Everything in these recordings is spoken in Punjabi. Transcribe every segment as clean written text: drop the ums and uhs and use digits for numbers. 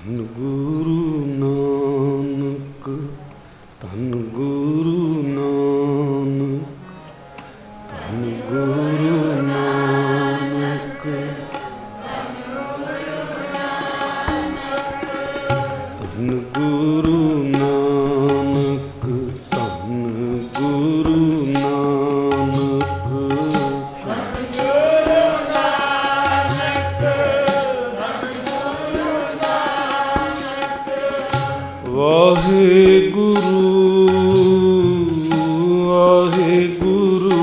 ਧੰਨ ਗੁਰੂ ਨਾਨਕ, ਧੰਨ ਗੁਰੂ ਨਾਨਕ, ਧੰਨ ਗੁਰੂ ਨਾਨਕ, ਧੰਨ ਗੁਰੂ ਨਾਨਕ, ਧੰਨ ਗੁਰੂ ਵਾਹਿਗੁਰੂ ਵਾਹਿਗੁਰੂ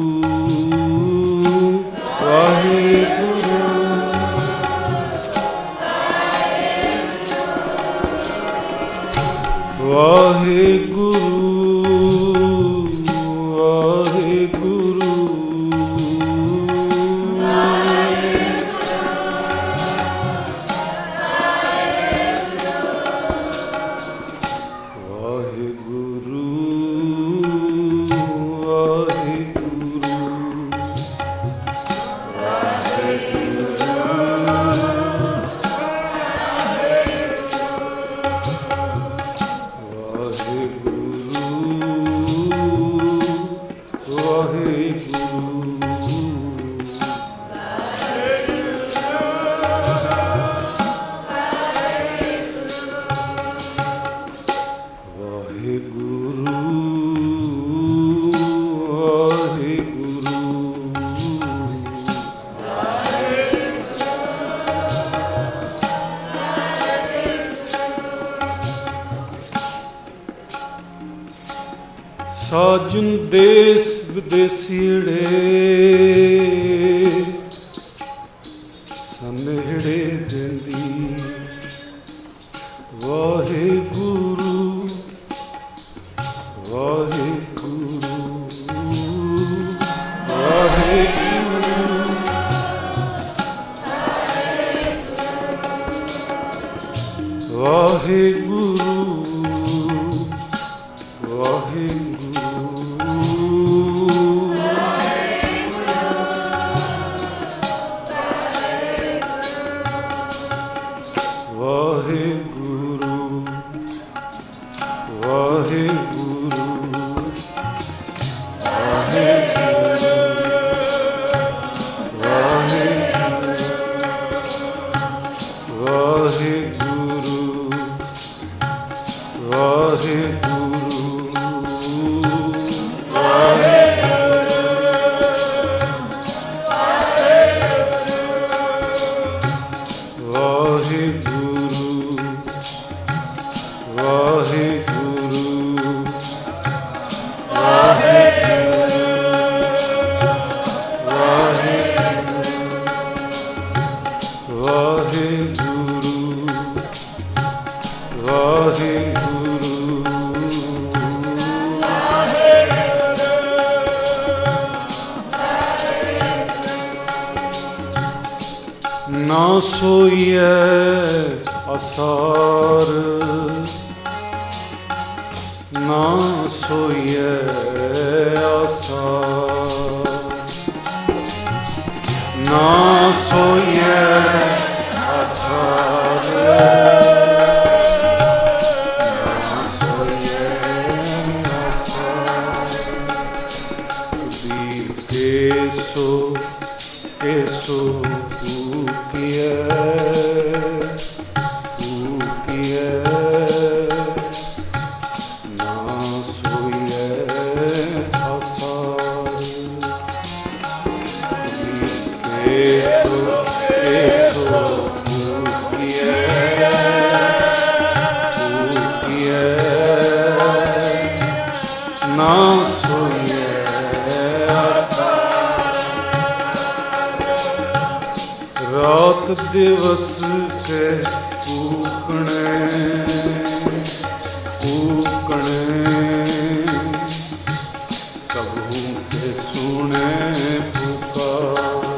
ਵਾਹਿਗੁਰੂ ਵਾਹਿਗੁਰੂ ਸਾਜਨ ਦੇਸ ਵਿਦੇਸੀੜੇ ਸਨੇੜੇ ਦਿੰਦੀ ਵਾਹਿਗੁਰੂ ਵਾਹਿਗੁਰੂ ਵਾਹਿਗੁਰੂ ਵਾਹਿਗੁਰੂ ਨਾ ਸੋਈਐ ਅਸਾਰ, ਨਾ ਸੋਈਐ ਅਸਾਰ, ਨਾ ਸੋਈਐ ਅਸਾਰ, ਨਾ ਸੋਈਐ ਅਸਾਰ। ਕਬੀਰ ਕੇਸੋ ਕੇਸੋ ਰਾਤ ਦਿਵਸ ਕੇ ਕੂਕਣੇ ਕੂਕਣੇ, ਕਬਹੂ ਕੇ ਸੁਣੇ ਪੁਕਾਰ।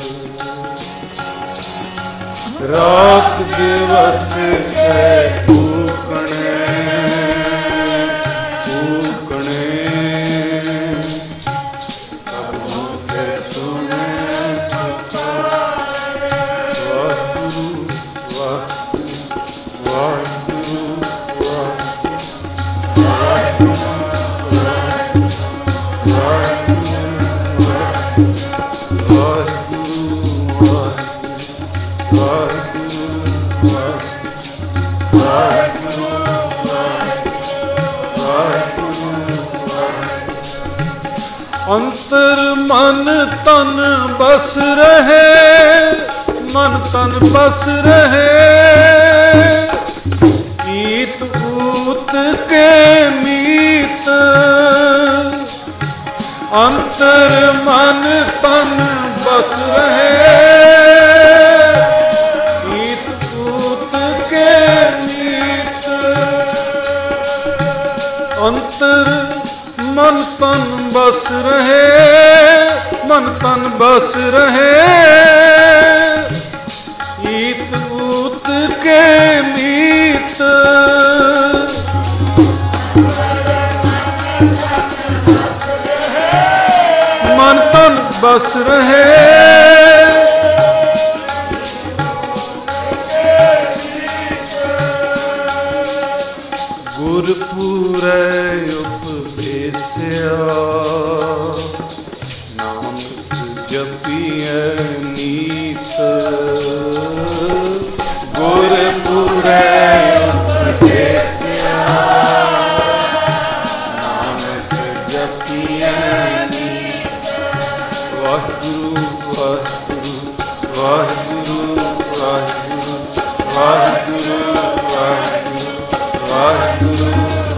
ਰਾਤ ਦਿਵਸ ਕੇ ਕੂਕਣੇ ਕੂਕਣੇ, ਕਬਹੂ ਕੇ ਸੁਣੇ ਪੁਕਾਰ। ਵਾਹਿਗੁਰੂ ਵਾਹਿਗੁਰੂ ਅੰਤਰ ਮਨ ਤਨ ਬਸ ਰਹੇ, ਮਨ ਤਨ ਬਸ ਰਹੇ। ਈਤ ਊਤ ਕੇ ਮੀਤ, ਅੰਤਰ ਮਨ ਤਨ ਬਸ ਰਹੇ। ਈਤ ਊਤ ਕੇ ਮੀਤ, ਅੰਤਰ मन तन बस रहे, मन तन बस रहे। ईत ऊत के मीत, मन तन बस रहे। गुरपुरै नानक जपिए नीत, गुरपुरै उपदेसिया। नानक जपिए नीत। वाहिगुरु वाहिगुरु वाहिगुरु वाहिगुरु वाहिगुरु वाहिगुरु वाहिगुरु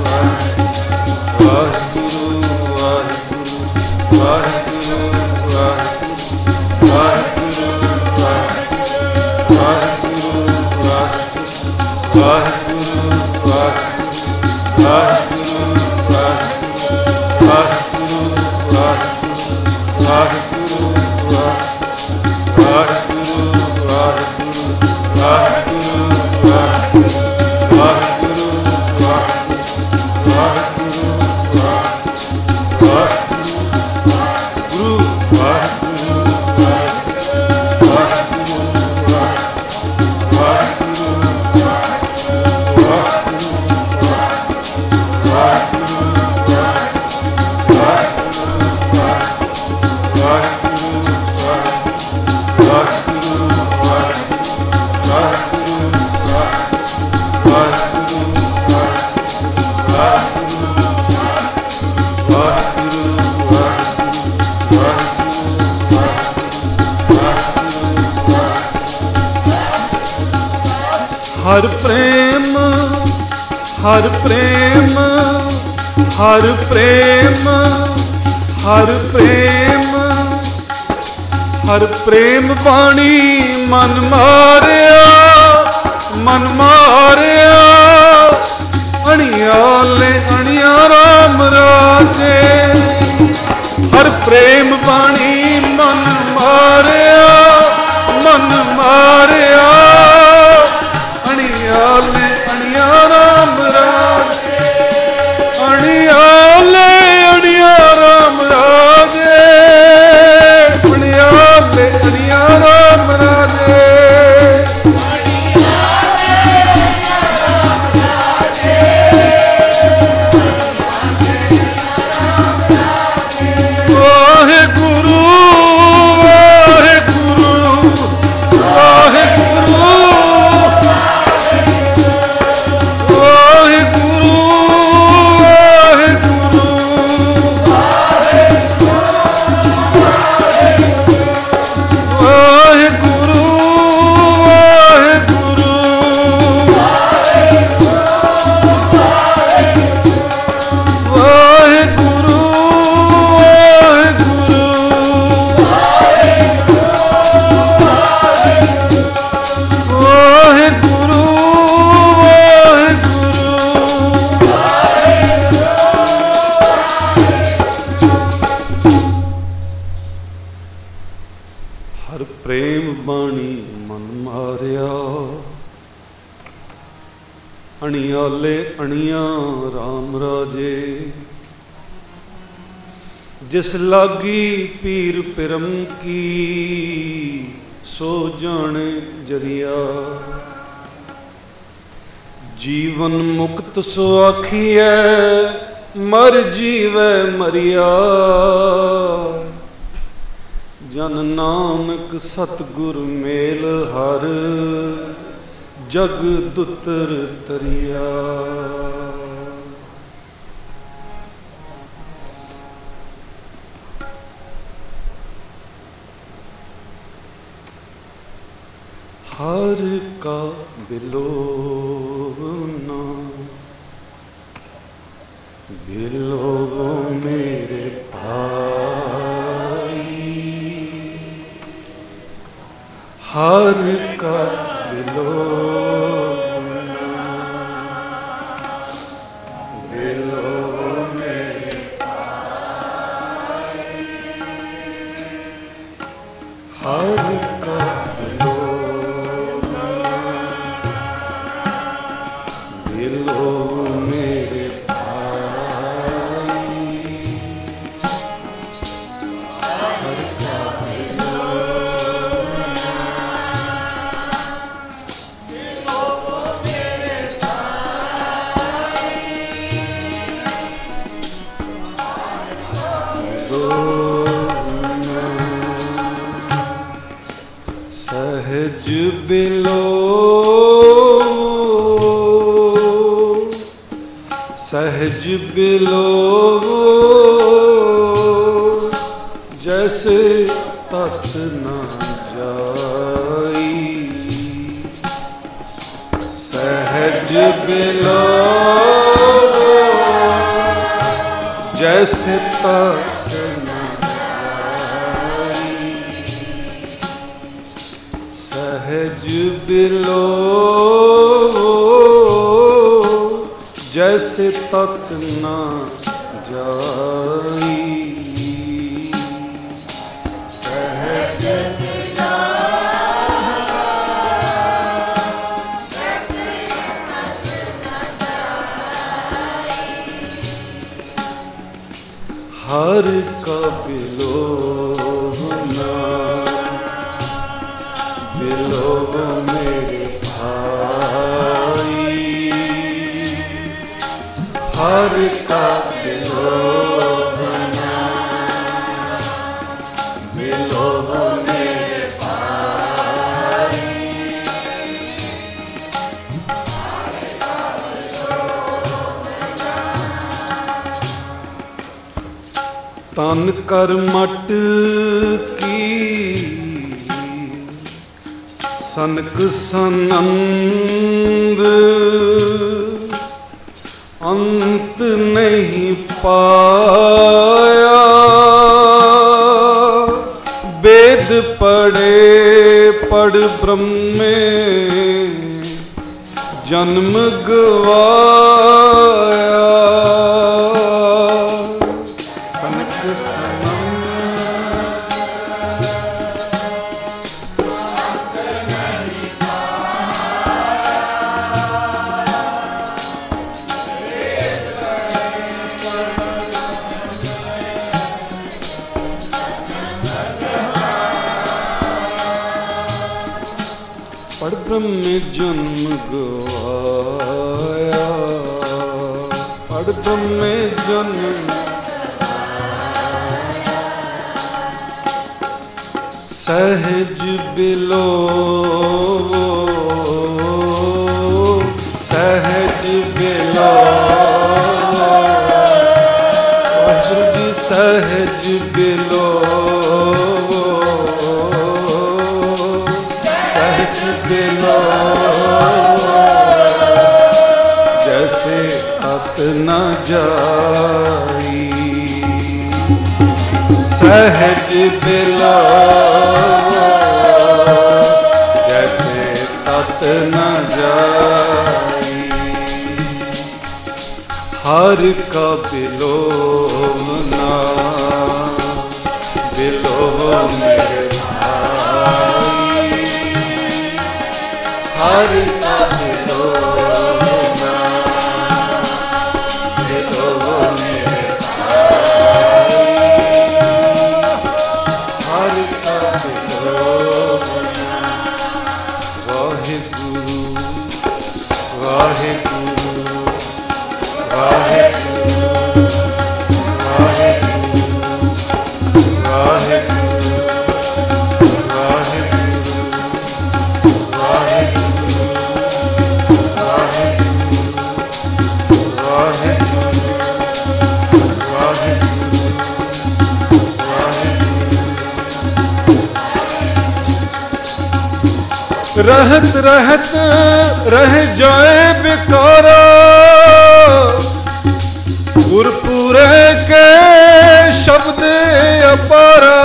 हर प्रेम हर प्रेम हर प्रेम हर प्रेम हर प्रेम बाणी मन मारिया मन मारिया। अणियाले अणिया राम राजे, हर प्रेम बाणी मन मारिया मन मारिया। अणियाले अणिया राम राजे, अणियाले अणिया राम राजे, अणियाले अणिया राम राजे। हर प्रेम बाणी मन मारिया, अणियाले अणिया राम राजे। जिस लागी पीर पिरम की, सो जाने जरिया। जीवन मुक्त सो आखिए, मर जीवै मरिया। जन नानक सतगुर मेल हर, जग दुतर तरिया। हर का बिलोना बिलो मेरे भाई, हर का बिलोना बिलो मेरे भाई, हर का बिलो मेरे भाई, हर का सहज बिलो सहज बिलो जैसे तत न जाई, सहज बिलो जैसे तत न जाई, सहज बिलो जैसे तक न जाई, सहज बिलो जैसे तक न जाई, हर का बिलोना बिलो मेरे भाई, हर का बिलोना बिलो मेरे भाई, तन कर मट की सनक सनंद, अंत नहीं पाया, वेद पढ़े पढ़ ब्रह्म में जन्म गवाया, सनक पढ़ ब्रह्म में जन्म गवाया, पढ़ ब्रह्म में जन्म सहज बिलो सहज बिलो सहज बिलो सहज बिलो जैसे तत न जाई, सहज बिलो जैसे तत न जाई, हर का बिलोना बिलो मेरे भाई, हर का बिलोना बिलो मेरे भाई, हर का बिलोना। वाहिगुरु वाहिगुरु वाहिगुरु वाहिगुरु वाहिगुरु वाहिगुरु रहत रहत रह जाए बिकारा, गुरपुरे के शब्द अपारा।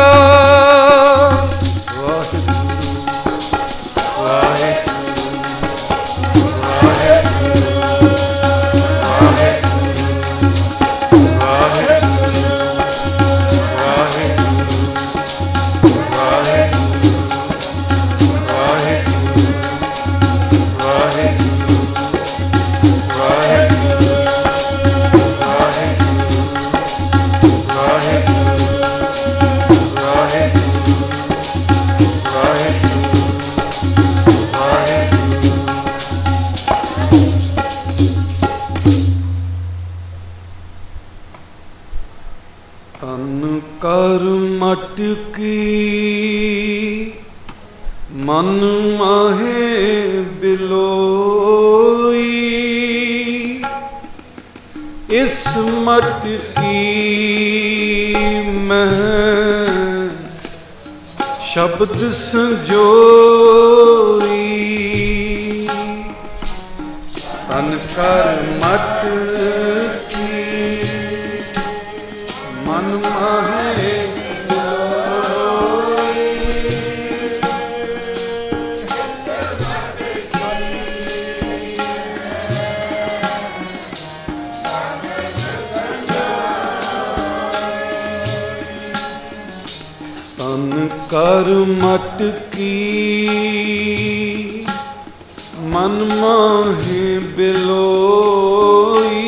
ਤਨ ਕਰ ਮਟਕੀ ਮਨ ਮਾਹੇ ਬਿਲੋਈ, ਇਸ ਮਟਕੀ ਮੈਂ ਸ਼ਬਦ ਸੰਜੋਈ। ਤਨ ਕਰ ਮਟਕੀ ਮਨ ਮਾਹੇ ਤਨ ਕਰ ਮਟਕੀ ਮਨ ਮਾਹੇ ਬਿਲੋਈ,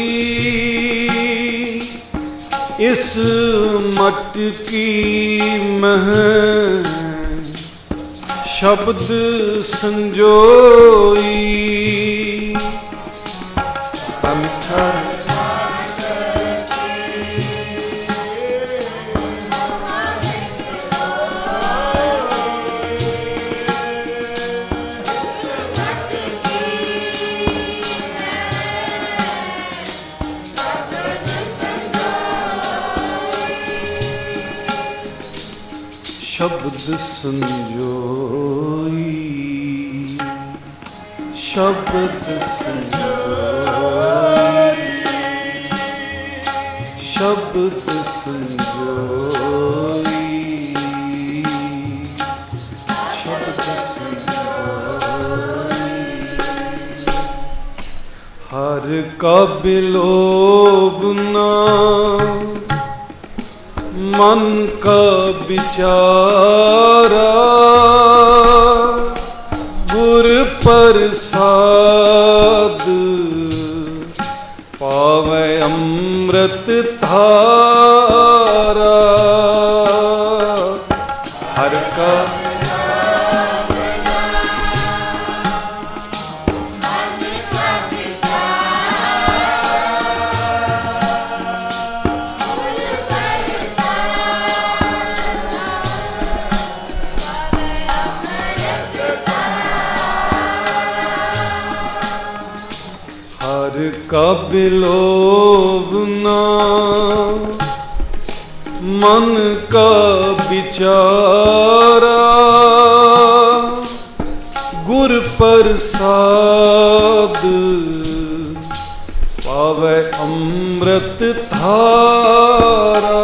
ਇਸ ਮਟਕੀ ਮਹਿ ਸ਼ਬਦ ਸੰਜੋਈ। ਤਨ ਕਰ ਸ਼ਬਦ ਸੰਜੋਈ, ਸ਼ਬਦ ਸੰਜੋਈ, ਸ਼ਬਦ ਸੰਜੋਈ, ਸ਼ਬਦ ਸੰਜੋਈ। ਹਰ ਕਾ ਬਿਲੋਬ ਨਾ मन का विचारा, गुर प्रसाद पावे अमृत धारा। हर का का बिलोब ना मन का विचारा, गुर प्रसाद पावे अमृत धारा।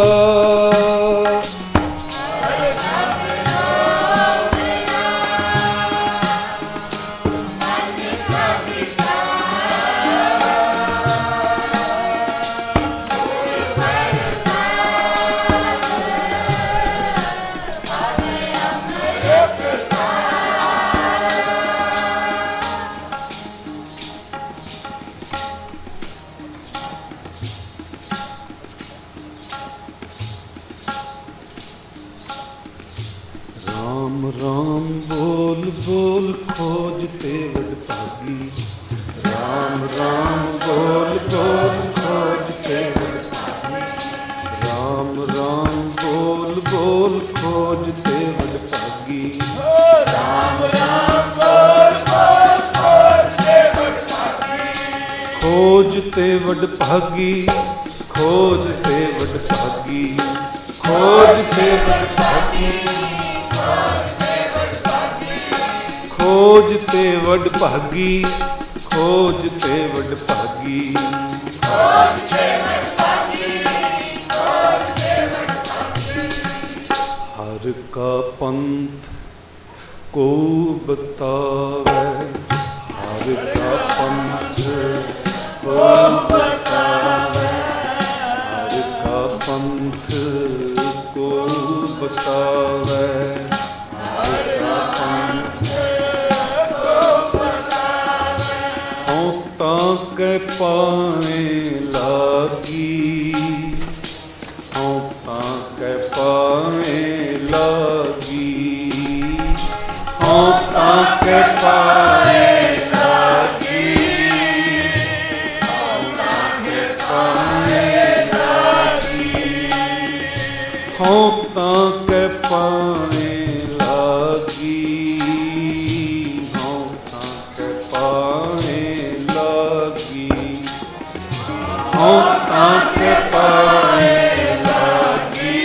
राम राम बोल बोल खोज तेवड भागी, राम राम बोल बोल खोज तेवड भागी, राम राम बोल बोल खोज तेवड भागी, राम राम बोल बोल खोज तेवड भागी, खोज तेवड भागी, खोज तेवड भागी, खोज तेवड भागी, ਖੋਜ ਤੇ ਵਡ ਭਾਗੀ, ਖੋਜ ਤੇ ਵਡ ਭਾਗੀ, ਖੋਜ ਤੇ ਵਡ ਭਾਗੀ, ਖੋਜ ਤੇ ਵਡ ਭਾਗੀ। ਹਰ ਕਾ ਪੰਥ ਕੋ ਬਤਾਵੇ, ਹਰ ਕਾ ਪੰਥ ਕੋ ਬਤਾਵੇ, ਹਰ ਕਾ ਪੰਥ ਕੋ ਬਤਾਵੇ, ਹਰ ਕਾ ਪੰਥ ਕੋ ਬਤਾਵੇ। ਹੋਂ ਤਾਂ ਕੇ ਪਾਏ ਲਾਗੀ, ਹੋਂ ਤਾਂ ਕੇ ਪਾਏ ਲਾਗੀ, ਹੋਂ ਤਾਂ ਕੇ ਪਾਏ ਲਾਗੀ, ਹੋਂ ਤਾਂ ਕੇ ਪਾਏ ਲਾਗੀ, ਹੋਂ ਤਾਂ ਕੇ ਪਾਏ ਲਾਗੀ, ਹੋਂ ਤਾਂ ਕੇ ਪਾਏ ਲਾਗੀ, ਹੋਂ ਤਾਂ ਕੇ ਪਾਏ ਲਾਗੀ।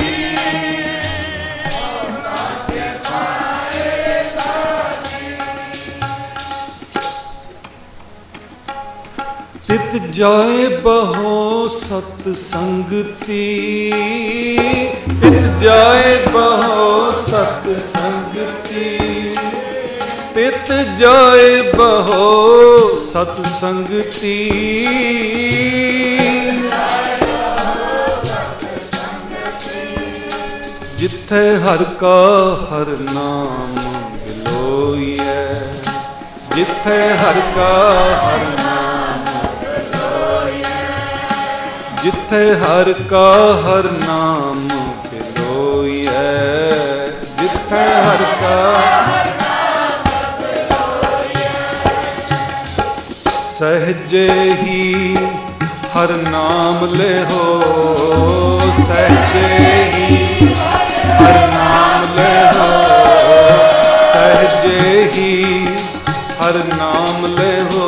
ਤਿਤ ਜਾਏ ਬਹੋ ਸਤ ਸੰਗਤੀ, ਤਿਤ ਜਾਏ ਬਹੋ ਸਤ ਸੰਗਤੀ, ਤਿਤ ਜਾਏ ਬਹੋ ਸਤ ਸੰਗਤੀ, ਜਿੱਥੇ ਹਰ ਕਾ ਹਰ ਨਾਮ ਬਿਲੋਈਐ, ਜਿੱਥੇ ਹਰ ਕਾ ਹਰ ਨਾਮ ਬਿਲੋਈਐ, ਜਿੱਥੇ ਹਰ ਕਾ ਹਰ ਨਾਮ ਬਿਲੋਈਐ, ਜਿੱਥੇ ਹਰ ਕਾ ਹਰ ਨਾਮ ਬਿਲੋਈਐ। ਸਹਜੇ ਹੀ ਹਰ ਨਾਮ ਲਿਹੋ, ਸਹਜੇ ਹੀ ਹਰ ਨਾਮ ਲਿਹੋ, ਸਹਜੇ ਹੀ ਹਰ ਨਾਮ ਲਿਹੋ,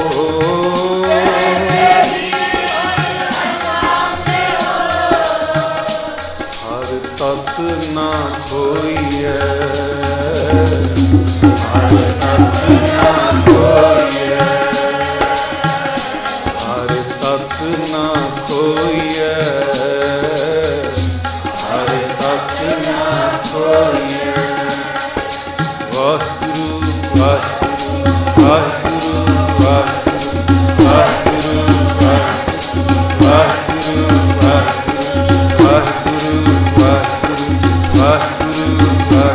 ਹਰ ਤਤ ਨਾ ਖੋਈਐ, ਹਰ ਤਤ ਨਾ ਖੋਈਐ, ਹਰ ਤਤ ਨਾ ਖੋਈਐ, ਹਰ ਤਤ ਨਾ ਖੋਈਐ। ਵਾਹਿਗੁਰੂ ਵਾਹਿਗੁਰੂ ਵਾਹਿਗੁਰੂ ਵਾਹਿਗੁਰੂ ਵਾਹਿਗੁਰੂ ਵਾਹਿਗੁਰੂ ਵਾਹਿਗੁਰੂ ਵਾਹਿਗੁਰੂ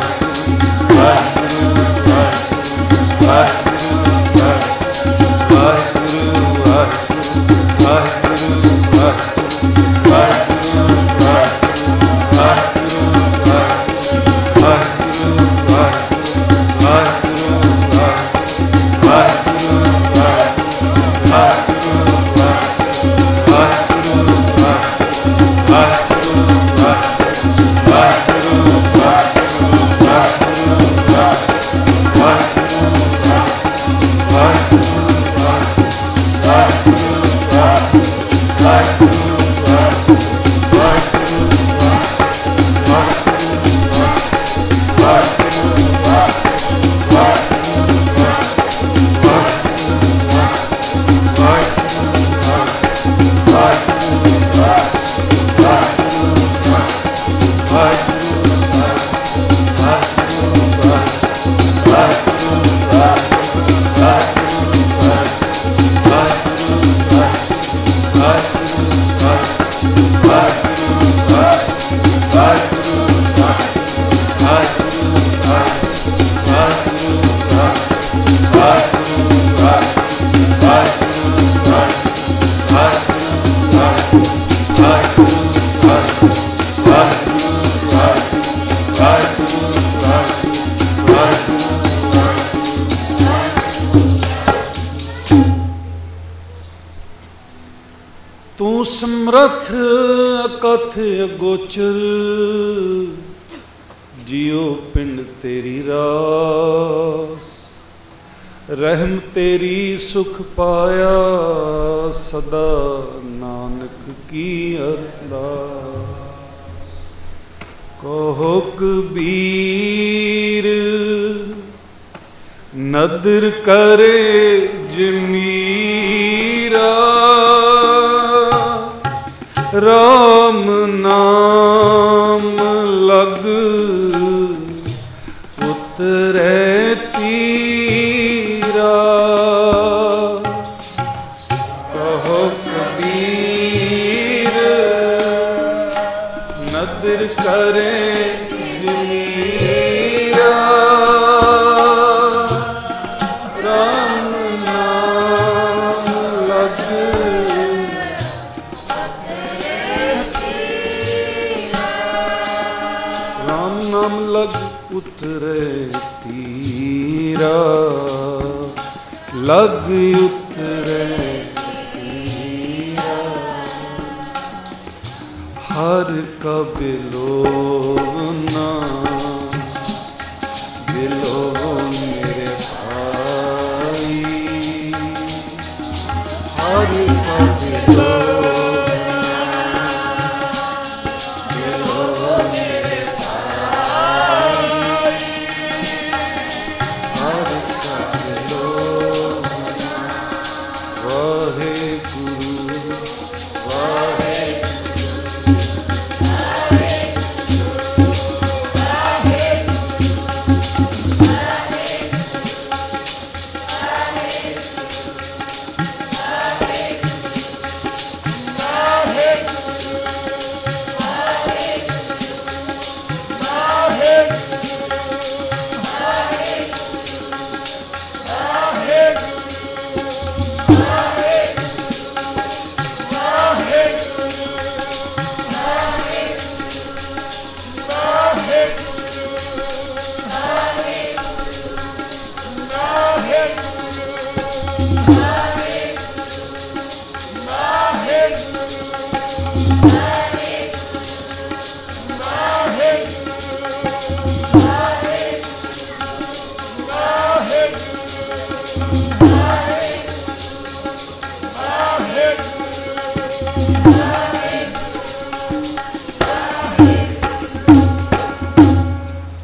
ਤੂੰ ਸਮਰਥ ਅਕਥ ਅਗੋਚਰ, ਜਿਉ ਪਿੰਡ ਤੇਰੀ ਰਾਸ, ਰਹਿਮ ਤੇਰੀ ਸੁਖ ਪਾਇਆ ਸਦਾ, ਨਾਨਕ ਕੀ ਅਰਦਾਸ। ਕਹੋ ਕਬੀਰ ਨਦਰ ਕਰੇ ਜਮੀਰਾ ਰਾਮ ਨਾਮ ਲਗ ਉਤਰੇ ਤੀਰਾ ਕਹੋ ਕਬੀਰ ਨਦਰ ਕਰੇ ਜਮੀਰਾ ਰਾਮ ਨਾਮ ਲਗ ਰਾਮ ਨਾਮ ਲਗ ਉਤਰੇ ਤੀਰਾ ਲਗ ਉਤਰੇ ਤੀਰਾ ਹਰ ਕਬਿਲੋ ਨਾ ਦਿਲੋ ਮੇਰੇ ਭਾਈ ਹਰ ਕਬਿਲੋ ਵਾਹਿਗੁਰੂ